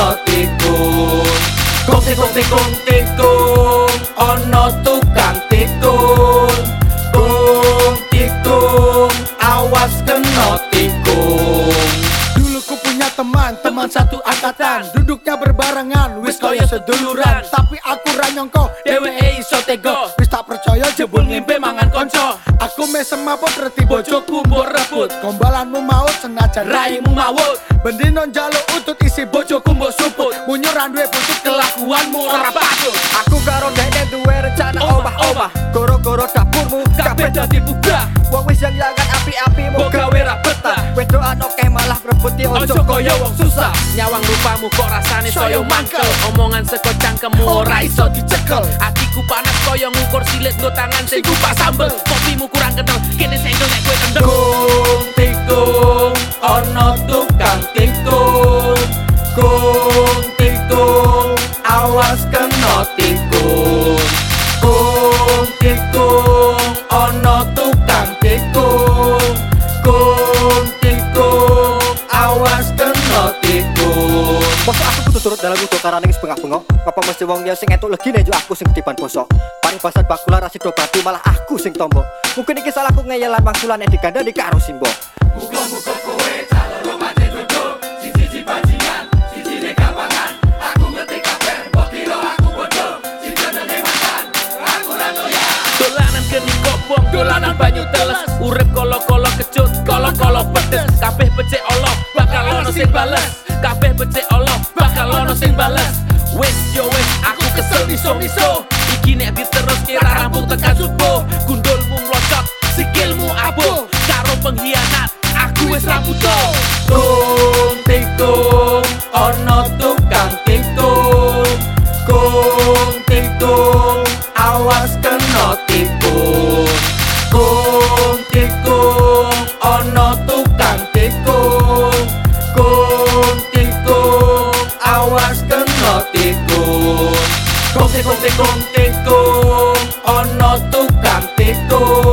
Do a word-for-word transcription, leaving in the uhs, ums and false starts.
kena tikung. Kong tikung tikung tikung, ono tukang tikung. Kung tikung, awas kena tikung. Dulu ku punya teman, teman satu angkatan, duduknya berbarengan, wis koyo seduluran. Tapi aku ra nyongko, dheweke iso tega. Wis tak percaya jebul ngimpi mangan konco. Aku mesem mapot reti bojoku mbok rebut. Gombalanmu maut senajan raimu mawut. Bendino njaluk utut isi bojoku mbok suput. Munyuran duwe butut kelakuanmu ora patut. Aku karo dene duwe rencana omah-omah. Goro-goro dapurmu kabeh dadi buka. Wong wis yang jangan api-api mau gawe ra betah. Wedokan oke malah rebuti ojo koyo wong susah. Nyawang rupamu kok rasane soyo mangkel. Omongan seko cangkemmu ora iso dicekel. Atiku panas koyo ngukur silit nggo tangan sing kupas sambel. Kopimu kurang kental, kene senggel nek kowe kendel. Kung tikung, ono tukang tikung. Kung tikung, awas kena tikung. Kung tikung, ono tukang tikung. Kung tikung, awas kena tikung. Masa aku kudu turut dalam udo karane wis bengak-bengok. Apa mesti wong liya sing entuk legine yo aku sing diban bosok. Paribasan bakula rasido batu malah aku sing tombo. Mungkin iki salahku ngeyelan wangsulan digandani karo simbo. Muga-muga kowe calon romantis duduk. Siji bajingan, siji nekapangan. Aku ngerti kabeh, mbok kira aku bodoh. Sing jenenge mantan, aku ra doyan. Dolanan geni kopong, dolanan banyu teles. Urip kolo-kolo kecut, kolo-kolo pedes. Kabeh becik Allah, bakal ono sing bales. Kabeh becik Allah, bakal ono sing bales. Wis yo wis, aku kesel miso-miso. Iki nek diterus kira rampung tekan subuh. Gundulmu mlocot, sikilmu abuh. Karo pengkhianat, aku wis ra butuh. Kung tikung, ono tukang tikung. Kung tikung, awas kena tikung. Kung tikung, ono tukang tikung. Kung tikung, awas kena tikung. Kung tikung tikung tikung, ono tukang tikung.